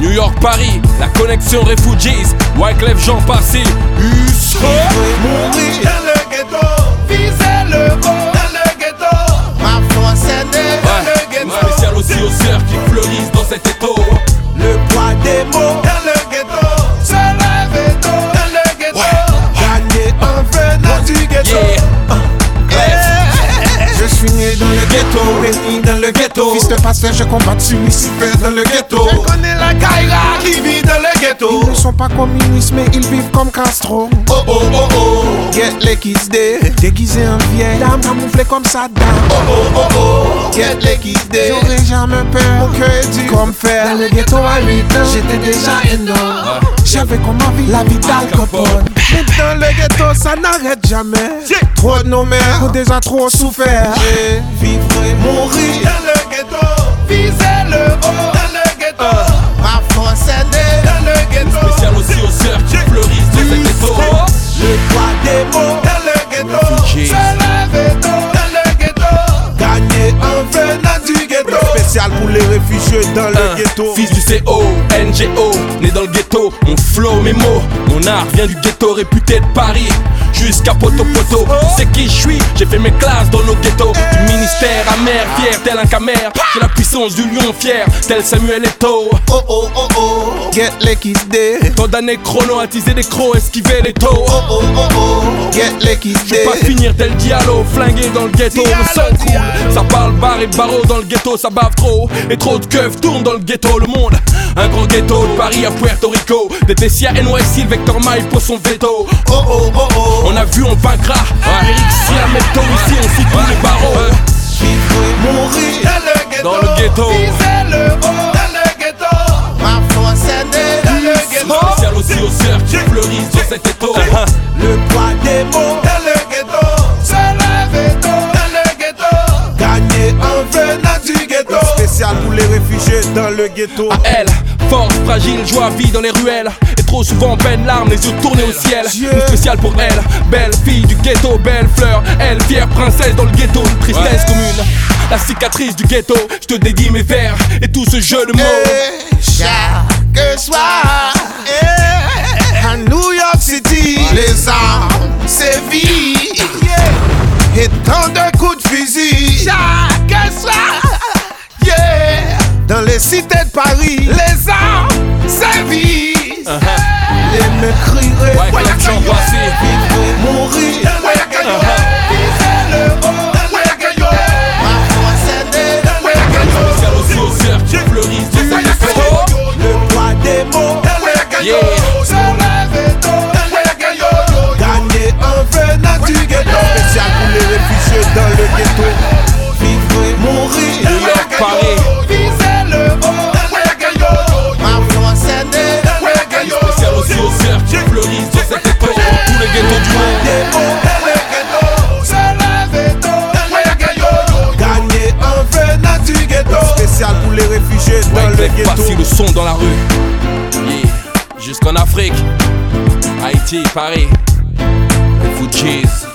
New York, Paris, la connexion Refugees, Wyclef Jean passé, Husso. Mourir dans le ghetto, viser le beau dans le ghetto. Ma force est née dans le ghetto. Spécial aussi aux sœurs qui fleurissent dans cet étau. Le poids des mots dans le ghetto, se lever tôt dans le ghetto. Gagner en venant du ghetto. Je suis né dans le ghetto, béni dans le ghetto. Fils de pasteur, je combatte sur Lucifer dans le ghetto. Je connais la Kaira qui vit dans le ghetto. Ils ne sont pas communistes, mais ils vivent comme Castro. Oh oh oh oh, get les kids day. Déguisé en vieille dame, camouflé comme Saddam. Oh oh oh oh, get les kids day. J'aurais jamais peur, mon cœur est dur comme fer. Dans le ghetto à 8 ans, j'étais déjà énorme. J'avais comme la vie d'Al Capone. Mais dans le ghetto, ça n'arrête jamais. Trop de nos mères ont déjà trop souffert. Vivre et mourir dans le ghetto, viser le haut dans le ghetto. Ma force est née dans le ghetto. Spécial aussi aux sœurs qui fleurissent dans cet étau. Le poids des mots dans le ghetto, se lever tôt dans le ghetto. Gagner en venant du ghetto. Spécial pour les réfugiés dans le ghetto. Fils du C-O-N-G-O, né dans le ghetto. Mon flow, mes mots, mon art vient du ghetto réputé de Paris. Jusqu'à poto poto, tu sais qui je suis, j'ai fait mes classes dans nos ghettos. Du ministère amer, fier tel un camère. J'ai la puissance du lion fier, tel Samuel Eto'o. Oh oh oh oh, get les kids day. Tant d'années chrono, attiser des crocs, esquiver les taux. Oh oh oh oh, get les kids Je vais day. pas finir tel Diallo, flingué dans le ghetto, me sens cool. Ça parle bar et barreau dans le ghetto, ça bave trop. Et trop de keufs tournent dans le ghetto, le monde. Un grand ghetto de Paris à Puerto Rico. Des Tessia, NYC, le Vector Mile pour son veto. Oh oh oh oh, on a vu, on vaincra. Eric, si la méthode ici, on cite tous les barreaux. vivre et mourir Dans le ghetto. Viser le haut dans le ghetto. Ma force est née dans le ghetto. Spécial aussi aux sœurs qui fleurissent dans cet étau. Le poids des mots dans le ghetto, se lever tôt dans le ghetto. Gagner en venant du ghetto. Spécial pour les réfugiés dans le ghetto. À elle, force, fragile, joie, vie dans les ruelles. Et trop souvent peine, larmes, les yeux tournés au ciel. Une spéciale pour elle, belle fille du ghetto, belle fleur. Elle, fière princesse dans le ghetto, une tristesse commune. La cicatrice du ghetto, je te dédie mes vers et tout ce jeu de mots. Chaque soir, à New York City, les armes sévissent. Et tant de coups de fusil. Chaque soir, dans les cités de Paris, les armes sévissent. Les mecs crieraient, Wyclef Jean passé. mourir. Viser le haut, ma force est née dans le ghetto. Spécial aussi aux sœurs qui fleurissent dans cet étau. Le poids des mots, se lever tôt, gagner en venant du ghetto. Spécial pour les réfugiés dans le ghetto. Vivre et mourir. New York, Paris. Viser le haut, ma force est née dans le ghetto. Spécial aussi aux sœurs qui fleurissent dans cet étau. Tous les ghettos du monde. Des mots dans le ghetto, se lever tôt, gagner en venant du ghetto. Spécial pour les réfugiés dans le Wyclef ghetto. Passy, le son dans la rue. Jusqu'en Afrique, Haïti, Paris, Refugees.